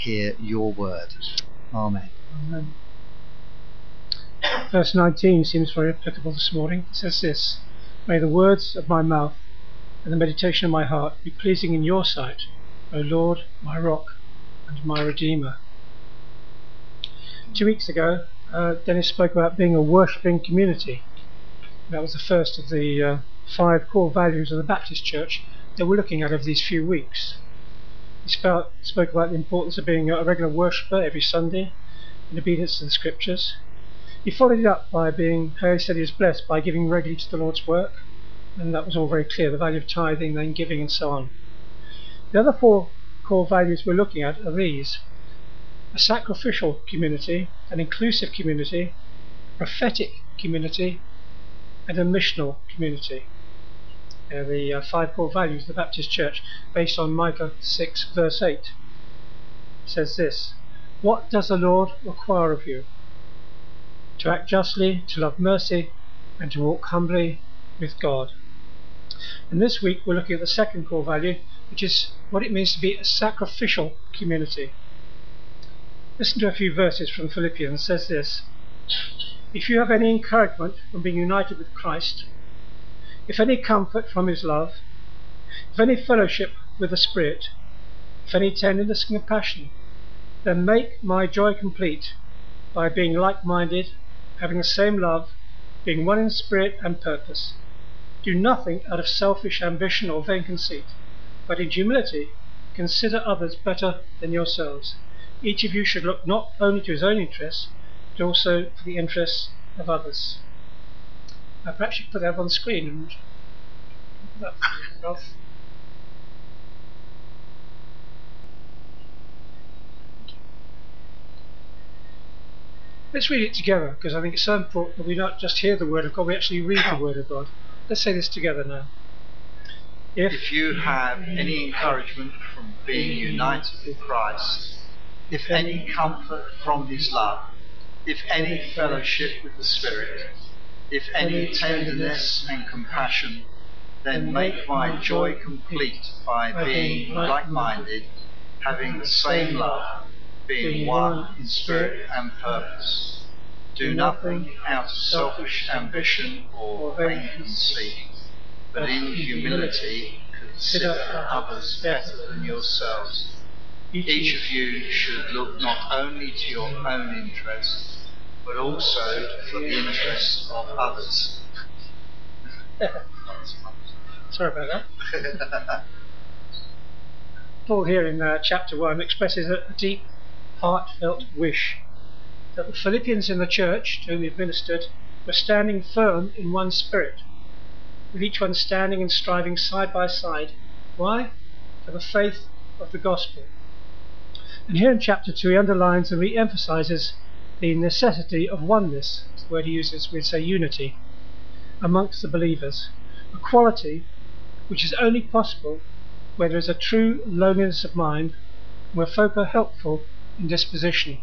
hear your word. Amen. Amen. Verse 19 seems very applicable this morning. It says this: "May the words of my mouth and the meditation of my heart be pleasing in your sight, O Lord, my rock and my redeemer." 2 weeks ago, Dennis spoke about being a worshipping community. That was the first of the 5 core values of the Baptist Church that we're looking at over these few weeks. He spoke about the importance of being a regular worshipper every Sunday in obedience to the Scriptures. He followed it up by being, how he said he was blessed by giving regularly to the Lord's work, and that was all very clear, the value of tithing, then giving, and so on. The other 4 core values we're looking at are these: a sacrificial community, an inclusive community, a prophetic community, and a missional community. The 5 core values of the Baptist Church, based on Micah 6 verse 8. It says this: "What does the Lord require of you? To act justly, to love mercy, and to walk humbly with God." And this week we're looking at the second core value, which is what it means to be a sacrificial community. Listen to a few verses from Philippians. It says this: "If you have any encouragement from being united with Christ, if any comfort from his love, if any fellowship with the Spirit, if any tenderness and compassion, then make my joy complete by being like-minded, having the same love, being one in spirit and purpose. Do nothing out of selfish ambition or vain conceit, but in humility consider others better than yourselves. Each of you should look not only to his own interests, but also for the interests of others." Perhaps you could put that up on the screen. And let's read it together, because I think it's so important that we not just hear the word of God, we actually read the word of God. Let's say this together now. If you have any encouragement from being united with Christ, if any comfort from his love, if any fellowship with the Spirit, if any tenderness and compassion, then make my joy complete by being like-minded, having the same love, being one in spirit and purpose. Do nothing out of selfish ambition or vain conceit, but in humility consider others better than yourselves. Each of you should look not only to your own interests, but also for the interests of others. Sorry about that. Paul here in chapter 1 expresses a deep, heartfelt wish that the Philippians in the church to whom he ministered were standing firm in one spirit, with each one standing and striving side by side. Why? For the faith of the gospel. And here in chapter 2 he underlines and re-emphasizes the necessity of oneness. That's the word he uses, we'd say unity, amongst the believers, a quality which is only possible where there is a true lowliness of mind, where folk are helpful in disposition.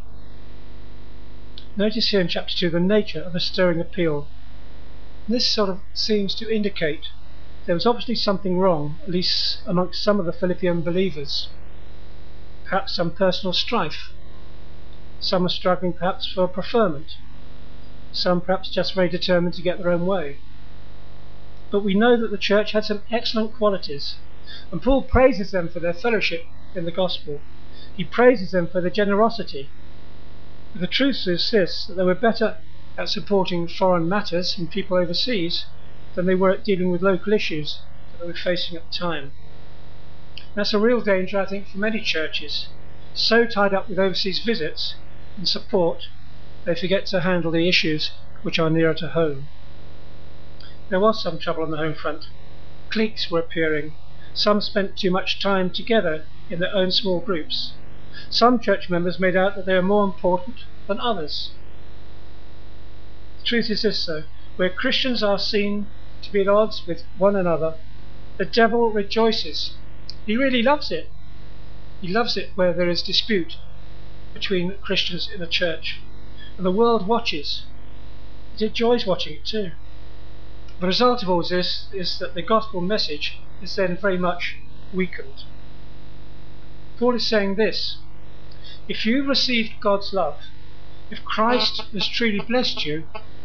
Notice here in chapter 2 the nature of a stirring appeal. And this sort of seems to indicate there was obviously something wrong, at least amongst some of the Philippian believers. Perhaps some personal strife. Some are struggling perhaps for preferment. Some perhaps just very determined to get their own way. But we know that the church had some excellent qualities, and Paul praises them for their fellowship in the gospel. He praises them for their generosity. But the truth is this, that they were better at supporting foreign matters and people overseas than they were at dealing with local issues that they were facing at the time. That's a real danger, I think, for many churches, so tied up with overseas visits and support they forget to handle the issues which are nearer to home. There was some trouble on the home front. Cliques were appearing. Some spent too much time together in their own small groups. Some church members made out that they were more important than others. The truth is this, though: where Christians are seen to be at odds with one another, the devil rejoices. He really loves it. He loves it where there is dispute between Christians in a church. And the world watches. It enjoys watching it too. The result of all this is that the gospel message is then very much weakened. Paul is saying this: If you've received God's love, if Christ has truly blessed you,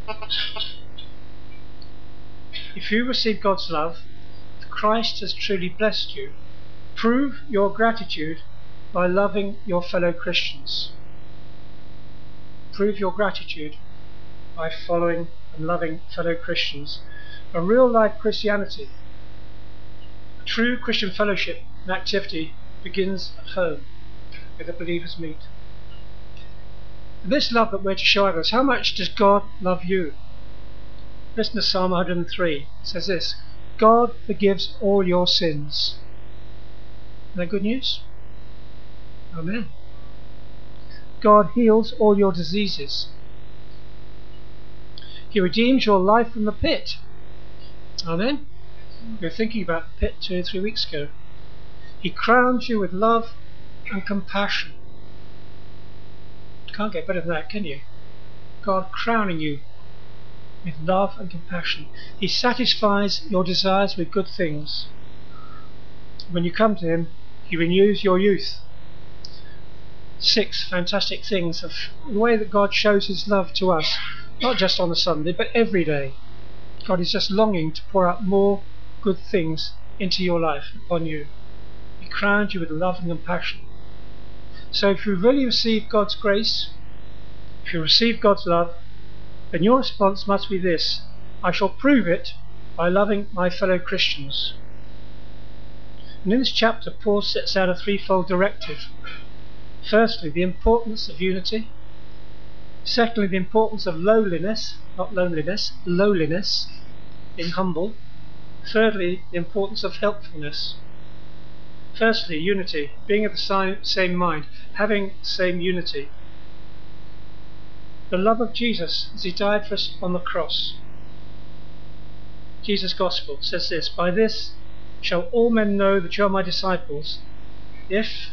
if you receive God's love, if Christ has truly blessed you, prove your gratitude by loving your fellow Christians. Prove your gratitude by following and loving fellow Christians. A real life Christianity, a true Christian fellowship and activity begins at home, where the believers meet. And this love that we're to show others, how much does God love you? Listen to Psalm 103. It says this: God forgives all your sins. Isn't that good news? Amen. God heals all your diseases. He redeems your life from the pit. Amen. We were thinking about the pit 2 or 3 weeks ago. He crowns you with love and compassion. Can't get better than that, can you? God crowning you with love and compassion. He satisfies your desires with good things. When you come to him, he renews your youth. 6 fantastic things of the way that God shows his love to us, not just on a Sunday, but every day. God is just longing to pour out more good things into your life, upon you. He crowns you with love and compassion. So if you really receive God's grace, if you receive God's love, then your response must be this: I shall prove it by loving my fellow Christians. And in this chapter, Paul sets out a threefold directive. Firstly, the importance of unity. Secondly, the importance of lowliness, not loneliness, lowliness, being humble. Thirdly, the importance of helpfulness. Firstly, unity, being of the same mind, having the same unity. The love of Jesus as he died for us on the cross. Jesus' Gospel says this: by this shall all men know that you are my disciples, if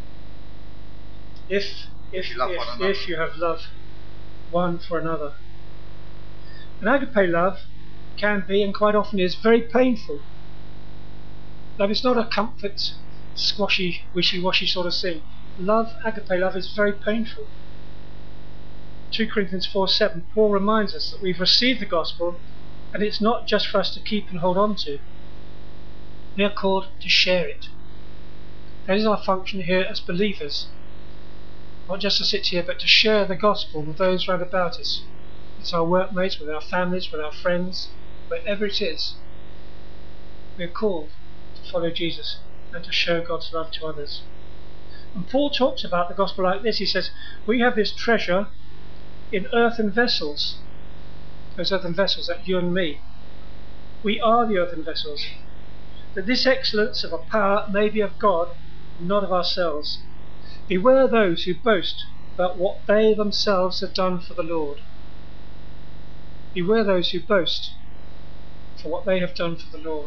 you have love one for another. And agape love can be, and quite often is, very painful. Love is not a comfort, squashy, wishy-washy sort of thing. Love, agape love, is very painful. 2 Corinthians 4:7, Paul reminds us that we've received the gospel, and it's not just for us to keep and hold on to. We are called to share it. That is our function here as believers. Not just to sit here, but to share the gospel with those round about us. It's our workmates, with our families, with our friends, wherever it is. We are called to follow Jesus and to show God's love to others. And Paul talks about the gospel like this. He says, we have this treasure in earthen vessels. Those earthen vessels, that you and me. We are the earthen vessels. That this excellence of a power may be of God, not of ourselves. Beware those who boast about what they themselves have done for the Lord. Beware those who boast for what they have done for the Lord.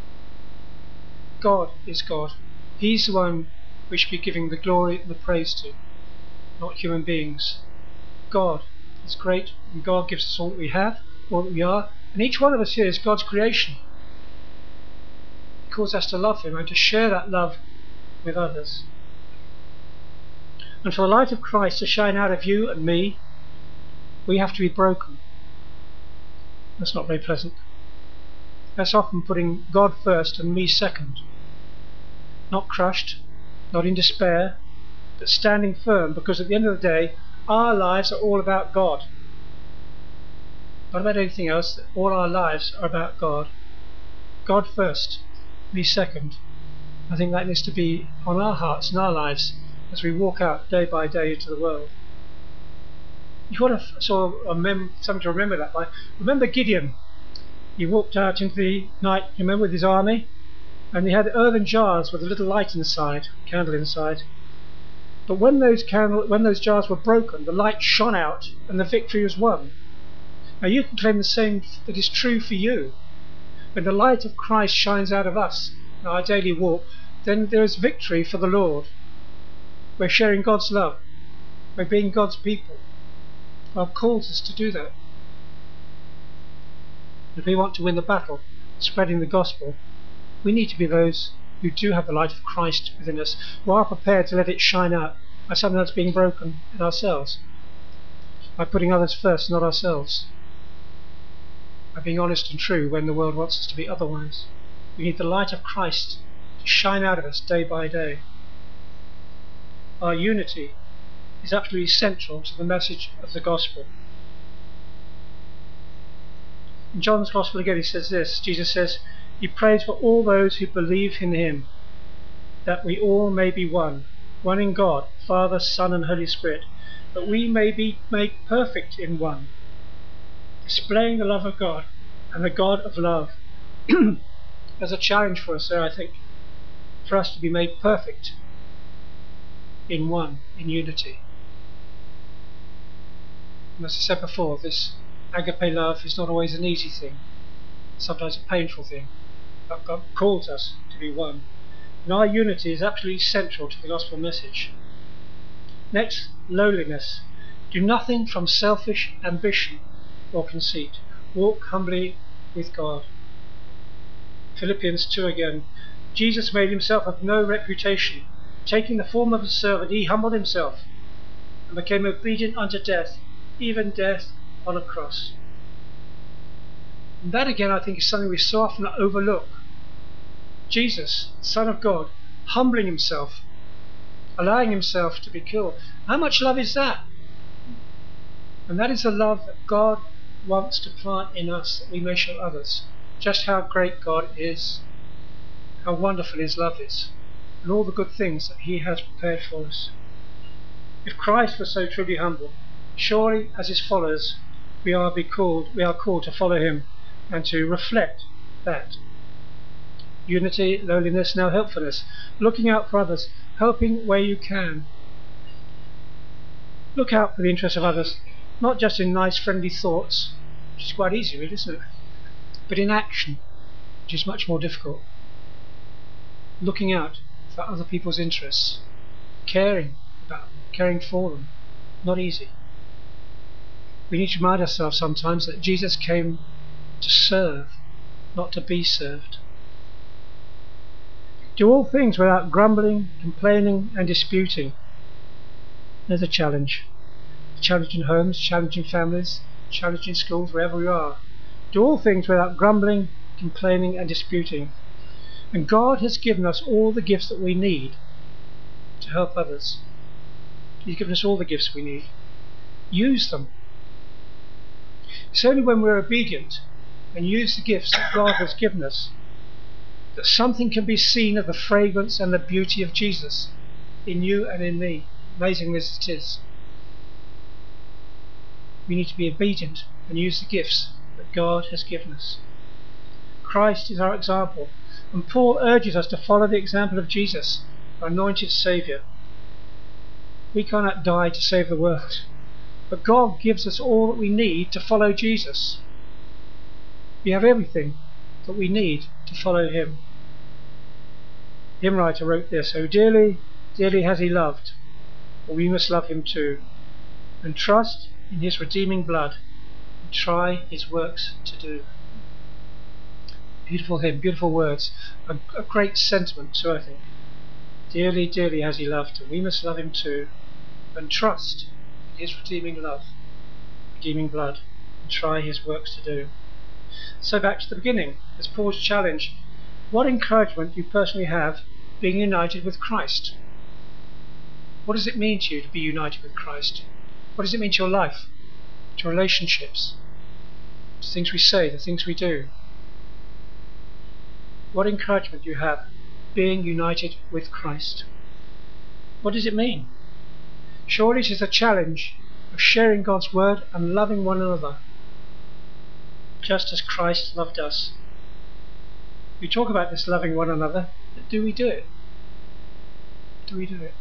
God is God. He's the one we should be giving the glory and the praise to, not human beings. God is great, and God gives us all that we have, all that we are, and each one of us here is God's creation. He calls us to love him and to share that love with others. And for the light of Christ to shine out of you and me, we have to be broken. That's not very pleasant. That's often putting God first and me second. Not crushed, not in despair, but standing firm, because at the end of the day, our lives are all about God. Not about anything else. All our lives are about God. God first, me second. I think that needs to be on our hearts and our lives as we walk out day by day into the world. You want to something to remember that by. Remember Gideon. He walked out into the night, remember, with his army, and he had earthen jars with a little light inside, candle inside. But when those jars were broken, the light shone out and the victory was won. Now you can claim the same that is true for you. When the light of Christ shines out of us in our daily walk, then there is victory for the Lord. We're sharing God's love. We're being God's people. God calls us to do that. If we want to win the battle, spreading the gospel, we need to be those who do have the light of Christ within us, who are prepared to let it shine out by something that's being broken in ourselves, by putting others first, not ourselves, by being honest and true when the world wants us to be otherwise. We need the light of Christ to shine out of us day by day. Our unity is absolutely central to the message of the gospel. In John's gospel again, he says this. Jesus says, he prays for all those who believe in him, that we all may be one in God, Father, Son and Holy Spirit, that we may be made perfect in one, displaying the love of God and the God of love. There's a challenge for us there, I think, for us to be made perfect in one, in unity. And as I said before, this agape love is not always an easy thing, sometimes a painful thing, but God calls us to be one. And our unity is absolutely central to the gospel message. Next, lowliness. Do nothing from selfish ambition or conceit. Walk humbly with God. Philippians 2 again. Jesus made himself of no reputation. Taking the form of a servant, he humbled himself and became obedient unto death, even death on a cross. And that again, I think, is something we so often overlook. Jesus, Son of God, humbling himself, allowing himself to be killed. How much love is that? And that is the love that God wants to plant in us, that we may show others just how great God is, how wonderful his love is, and all the good things that he has prepared for us. If Christ was so truly humble, surely as his followers we are called to follow him and to reflect that. Unity, lowliness, now helpfulness, looking out for others, helping where you can. Look out for the interests of others, not just in nice friendly thoughts, which is quite easy really, isn't it? But in action, which is much more difficult. Looking out for other people's interests, caring about them, caring for them, not easy. We need to remind ourselves sometimes that Jesus came to serve, not to be served. Do all things without grumbling, complaining and disputing. There's a challenge. A challenge in homes, challenge in families, challenge in schools, wherever we are. Do all things without grumbling, complaining and disputing. And God has given us all the gifts that we need to help others. He's given us all the gifts we need. Use them. It's only when we're obedient and use the gifts that God has given us that something can be seen of the fragrance and the beauty of Jesus in you and in me, amazing as it is. We need to be obedient and use the gifts that God has given us. Christ is our example, and Paul urges us to follow the example of Jesus, our anointed Saviour. We cannot die to save the world, but God gives us all that we need to follow Jesus. We have everything that we need to follow him. The hymn writer wrote this: "Oh dearly, dearly has he loved, but we must love him too, and trust in his redeeming blood, and try his works to do." Beautiful hymn, beautiful words, a great sentiment too, I think. Dearly, dearly has he loved, and we must love him too, and trust in his redeeming love, redeeming blood, and try his works to do. So back to the beginning, as Paul's challenge, what encouragement do you personally have being united with Christ? What does it mean to you to be united with Christ? What does it mean to your life, to relationships, to things we say, the things we do? What encouragement do you have being united with Christ? What does it mean? Surely it is a challenge of sharing God's word and loving one another, just as Christ loved us. We talk about this loving one another, but do we do it? Do we do it?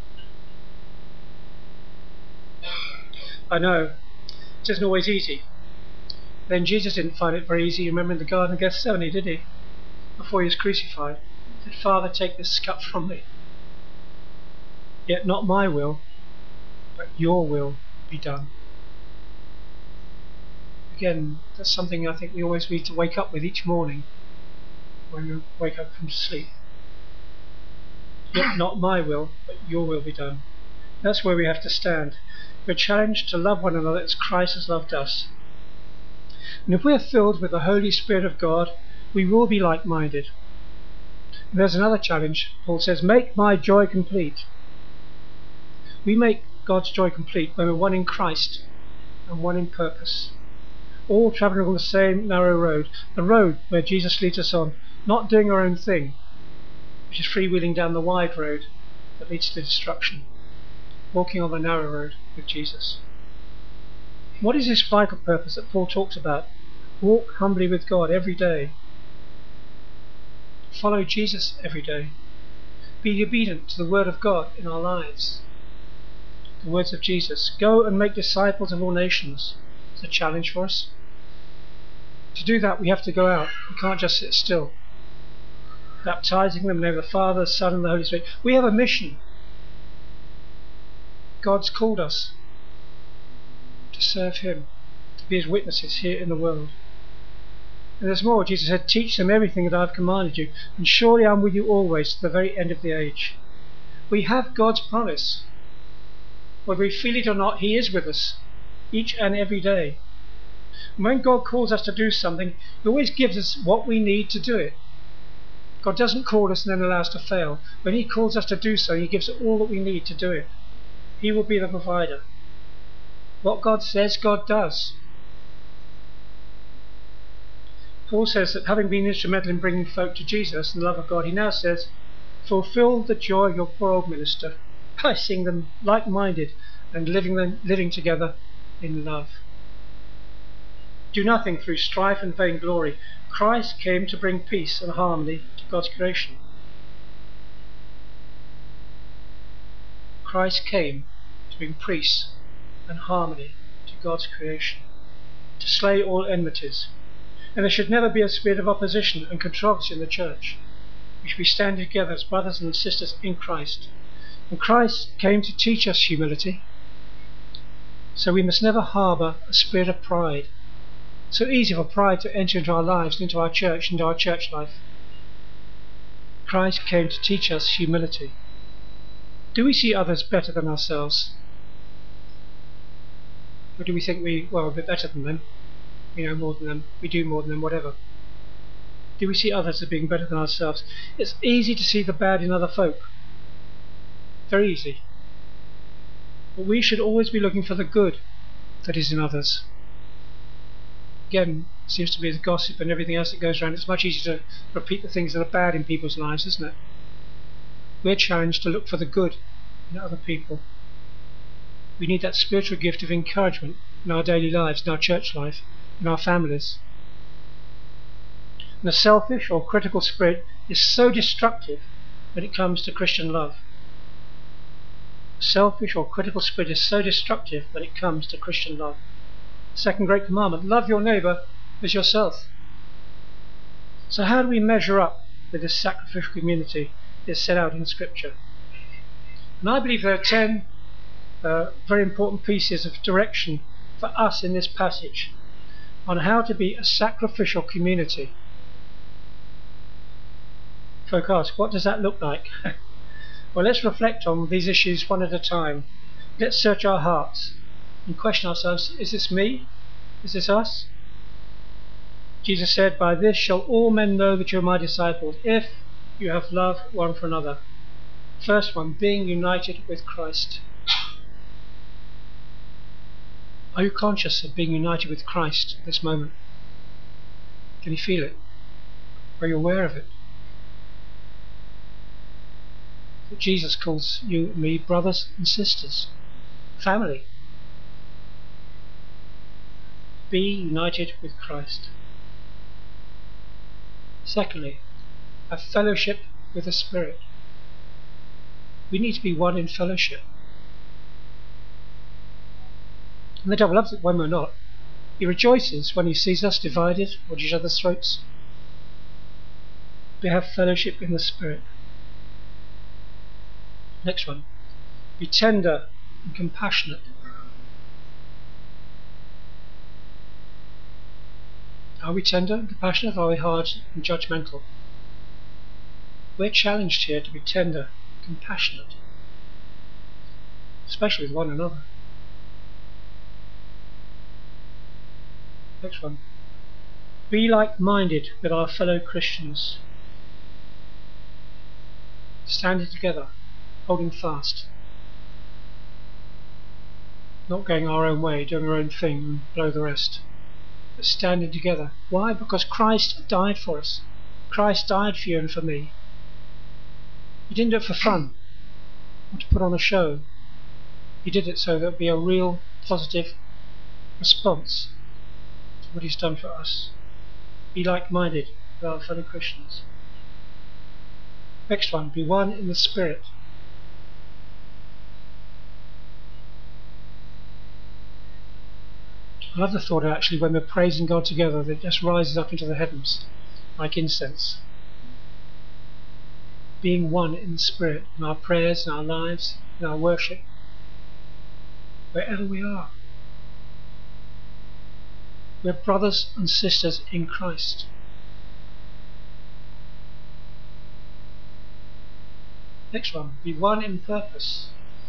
I know, it isn't always easy. Then Jesus didn't find it very easy, remember, in the Garden of Gethsemane, did he? Before he was crucified. He said, "Father, take this cup from me. Yet not my will, but your will be done." Again, that's something I think we always need to wake up with each morning when we wake up from sleep. Yet not my will, but your will be done. That's where we have to stand. We're challenged to love one another as Christ has loved us. And if we are filled with the Holy Spirit of God, we will be like-minded. And there's another challenge. Paul says, make my joy complete. We make God's joy complete when we're one in Christ and one in purpose. All travelling on the same narrow road, the road where Jesus leads us on, not doing our own thing, which is freewheeling down the wide road that leads to destruction, walking on the narrow road with Jesus. What is this vital purpose that Paul talks about? Walk humbly with God every day. Follow Jesus every day. Be obedient to the word of God in our lives. The words of Jesus, go and make disciples of all nations. It's a challenge for us. To do that, we have to go out. We can't just sit still. Baptizing them in the name of the Father, the Son, and the Holy Spirit. We have a mission. God's called us to serve Him, to be His witnesses here in the world. And there's more. Jesus said, teach them everything that I've commanded you, and surely I'm with you always to the very end of the age. We have God's promise. Whether we feel it or not, He is with us each and every day. And when God calls us to do something, He always gives us what we need to do it. God doesn't call us and then allow us to fail. When He calls us to do so, He gives us all that we need to do it. He will be the provider. What God says, God does. Paul says that having been instrumental in bringing folk to Jesus and the love of God, he now says, fulfill the joy of your poor old minister by seeing them like-minded and living together in love. Do nothing through strife and vainglory. Christ came to bring peace and harmony to God's creation. Christ came to bring peace and harmony to God's creation, to slay all enmities. And there should never be a spirit of opposition and controversy in the church. We should be standing together as brothers and sisters in Christ. And Christ came to teach us humility. So we must never harbour a spirit of pride. So easy for pride to enter into our lives, into our church, into our church life. Christ came to teach us humility. Do we see others better than ourselves? Or do we think we're a bit better than them? We know more than them, we do more than them, whatever. Do we see others as being better than ourselves? It's easy to see the bad in other folk. Very easy. But we should always be looking for the good that is in others. Again, it seems to be the gossip and everything else that goes around. It's much easier to repeat the things that are bad in people's lives, isn't it? We're challenged to look for the good in other people. We need that spiritual gift of encouragement in our daily lives, in our church life, in our families. And a selfish or critical spirit is so destructive when it comes to Christian love. A selfish or critical spirit is so destructive when it comes to Christian love. Second great commandment, love your neighbour as yourself. So how do we measure up with this sacrificial community that's set out in Scripture? And I believe there are 10 very important pieces of direction for us in this passage on how to be a sacrificial community. Folk ask, what does that look like? Well, let's reflect on these issues one at a time. Let's search our hearts and question ourselves, is this me? Is this us? Jesus said, by this shall all men know that you are my disciples, if you have love one for another. First one, being united with Christ. Are you conscious of being united with Christ at this moment? Can you feel it? Are you aware of it? That Jesus calls you and me brothers and sisters, family. Be united with Christ. Secondly, have fellowship with the Spirit. We need to be one in fellowship. And the devil loves it when we're not. He rejoices when he sees us divided or at each other's throats. We have fellowship in the Spirit. Next one. Be tender and compassionate. Are we tender and compassionate, or are we hard and judgmental? We're challenged here to be tender and compassionate. especially with one another. Next one. Be like-minded with our fellow Christians, standing together, holding fast, not going our own way, doing our own thing and blow the rest, but standing together. Why? Because Christ died for us. Christ died for you and for me. He didn't do it for fun or to put on a show. He did it so there would be a real positive response to what he's done for us. Be like-minded with our fellow Christians. Next one, be one in the Spirit. I love the thought actually when we're praising God together that it just rises up into the heavens like incense. Being one in the Spirit in our prayers, in our lives, in our worship, wherever we are. We're brothers and sisters in Christ. Next one, be one in purpose.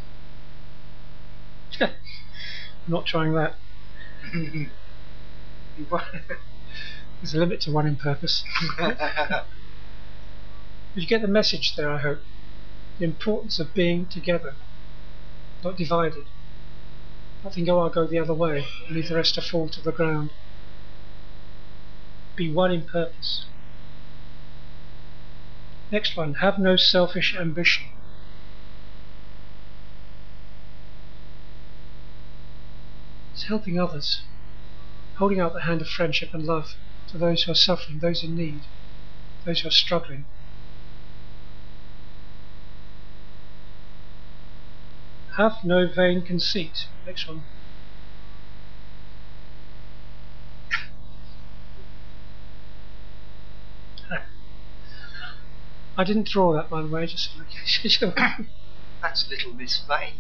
I'm not trying that. There's a limit to one in purpose. You get the message there, I hope. The importance of being together, not divided. Not think, oh, I'll go the other way and leave the rest to fall to the ground. Be one in purpose. Next one, have no selfish ambition. It's helping others, holding out the hand of friendship and love to those who are suffering, those in need, those who are struggling. Have no vain conceit. Next one. I didn't draw that, by the way, just That's Little Miss Vain.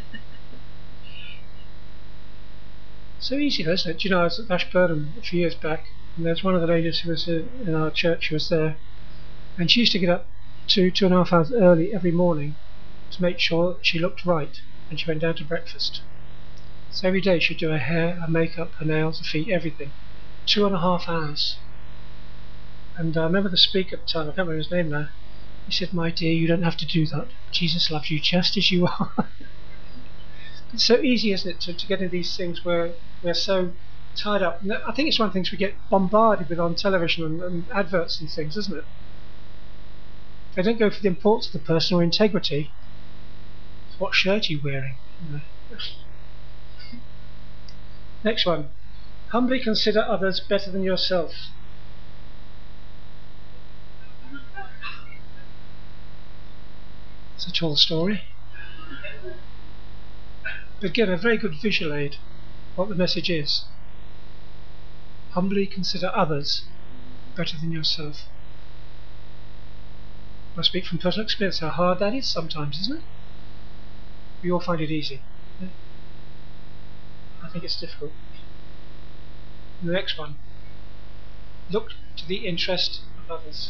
So easy, isn't it? Do you know, I was at Ashburnham a few years back, and there's one of the ladies who was in our church who was there, and she used to get up 2.5 hours early every morning to make sure she looked right, and she went down to breakfast. So every day she'd do her hair, her makeup, her nails, her feet, everything. 2.5 hours. And I remember the speaker at the time, I can't remember his name now. He said, "My dear, you don't have to do that. Jesus loves you just as you are." It's so easy, isn't it, to get into these things where we're so tied up. And I think it's one of the things we get bombarded with on television and adverts and things, isn't it? They don't go for the importance of the person or integrity. What shirt are you wearing? Next one. Humbly consider others better than yourself. It's a tall story. But again, a very good visual aid what the message is. Humbly consider others better than yourself. I speak from personal experience how hard that is sometimes, isn't it? We all find it easy. Yeah? I think it's difficult. And the next one. Look to the interest of others.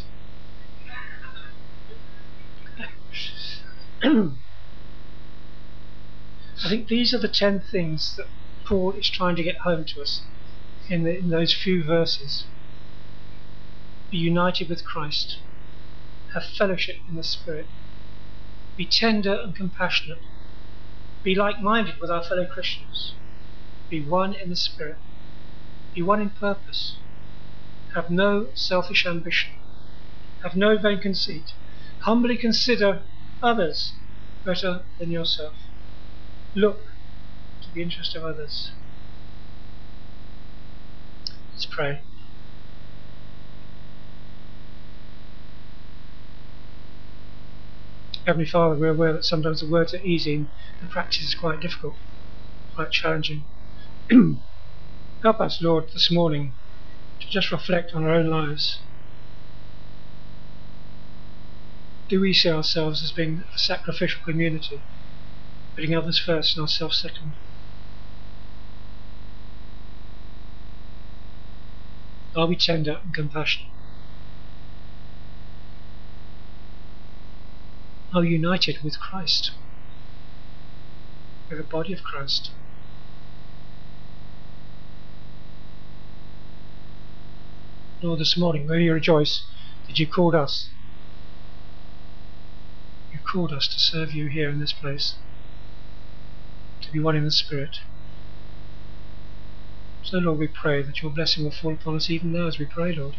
I think these are the 10 things that Paul is trying to get home to us in those few verses. Be united with Christ. Have fellowship in the Spirit. Be tender and compassionate. Be like-minded with our fellow Christians. Be one in the Spirit. Be one in purpose. Have no selfish ambition. Have no vain conceit. Humbly consider others better than yourself. Look to the interest of others. Let's pray. Heavenly Father, we're aware that sometimes the words are easy and the practice is quite difficult, quite challenging. Help us, Lord, this morning to just reflect on our own lives. Do we see ourselves as being a sacrificial community, putting others first and ourselves second? Are we tender and compassionate? Are we united with Christ? We're the body of Christ. Lord, this morning, may we rejoice that you called us. You called us to serve you here in this place, to be one in the Spirit. So, Lord, we pray that your blessing will fall upon us even now as we pray, Lord.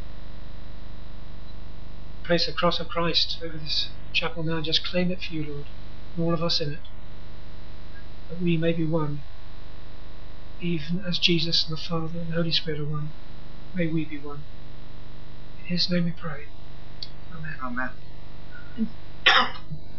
Place the cross of Christ over this chapel now and just claim it for you, Lord, and all of us in it, that we may be one, even as Jesus and the Father and the Holy Spirit are one. May we be one. In his name we pray. Amen. Amen.